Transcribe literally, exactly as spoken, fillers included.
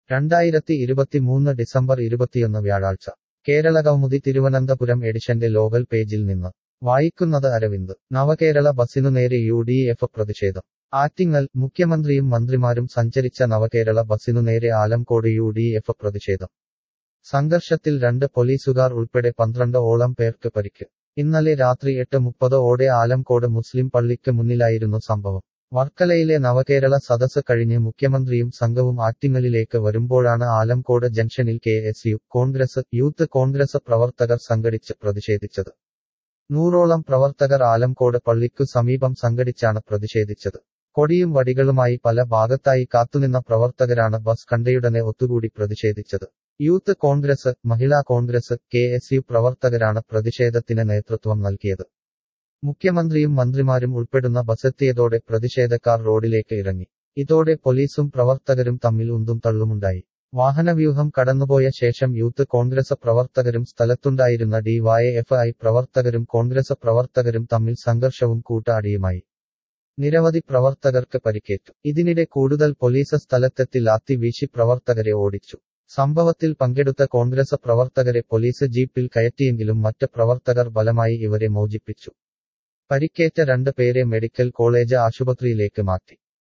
രണ്ടായിരത്തി ഇരുപത്തിമൂന്ന് ഡിസംബർ ഇരുപത്തിയൊന്ന് വ്യാഴാഴ്ച കേരളകൗമുദി തിരുവനന്തപുരം എഡിഷന്റെ ലോകൽ പേജിൽ നിന്ന് വായിക്കുന്നത് അരവിന്ദ്. നവകേരള ബസിനു നേരെ യു ഡി എഫ് പ്രതിഷേധം. ആറ്റിങ്ങൽ. മുഖ്യമന്ത്രിയും മന്ത്രിമാരും സഞ്ചരിച്ച നവകേരള ബസിനു നേരെ ആലംകോട് യു ഡി എഫ് പ്രതിഷേധം. സംഘർഷത്തിൽ രണ്ട് പോലീസുകാർ ഉൾപ്പെടെ പന്ത്രണ്ട് ഓളം പേർക്ക് പരിക്ക്. ഇന്നലെ രാത്രി എട്ട് മുപ്പത് ഓടെ ആലംകോട് മുസ്ലിം പള്ളിക്ക് മുന്നിലായിരുന്നു സംഭവം. വർക്കലയിലെ നവകേരള സദസ് കഴിഞ്ഞ് മുഖ്യമന്ത്രിയും സംഘവും ആറ്റിങ്ങലിലേക്ക് വരുമ്പോഴാണ് ആലംകോട് ജംഗ്ഷനിൽ K S U, Congress, youth Congress പ്രവർത്തകർ സംഘടിച്ച് പ്രതിഷേധിച്ചത്. നൂറോളം പ്രവർത്തകർ ആലംകോട് പള്ളിക്കു സമീപം സംഘടിച്ചാണ് പ്രതിഷേധിച്ചത്. കൊടിയും വടികളുമായി പല ഭാഗത്തായി കാത്തുനിന്ന പ്രവർത്തകരാണ് ബസ് കണ്ടയുടനെ ഒത്തുകൂടി പ്രതിഷേധിച്ചത്. Youth Congress, Mahila Congress, K S U പ്രവർത്തകരാണ് പ്രതിഷേധത്തിന് നേതൃത്വം നൽകിയത്. മുഖ്യമന്ത്രിയും മന്ത്രിമാരും ഉൾപ്പെടുന്ന ബസെത്തിയതോടെ പ്രതിഷേധക്കാർ റോഡിലേക്ക് ഇറങ്ങി. ഇതോടെ പോലീസും പ്രവർത്തകരും തമ്മിൽ ഉന്തും തള്ളുമുണ്ടായി. വാഹനവ്യൂഹം കടന്നുപോയ ശേഷം യൂത്ത് കോൺഗ്രസ് പ്രവർത്തകരും സ്ഥലത്തുണ്ടായിരുന്ന ഡി വൈ എഫ് ഐ പ്രവർത്തകരും കോൺഗ്രസ് പ്രവർത്തകരും തമ്മിൽ സംഘർഷവും കൂട്ടാടിയുമായി. നിരവധി പ്രവർത്തകർക്ക് പരിക്കേറ്റു. ഇതിനിടെ കൂടുതൽ പോലീസ് സ്ഥലത്തെത്തി ലാത്തി വീശി പ്രവർത്തകരെ ഓടിച്ചു. സംഭവത്തിൽ പങ്കെടുത്ത കോൺഗ്രസ് പ്രവർത്തകരെ പോലീസ് ജീപ്പിൽ കയറ്റിയെങ്കിലും മറ്റ് പ്രവർത്തകർ ബലമായി ഇവരെ മോചിപ്പിച്ചു. പരിക്കേറ്റ രണ്ട് പേരെ മെഡിക്കൽ കോളേജ് ആശുപത്രിയിലേക്ക് മാറ്റി.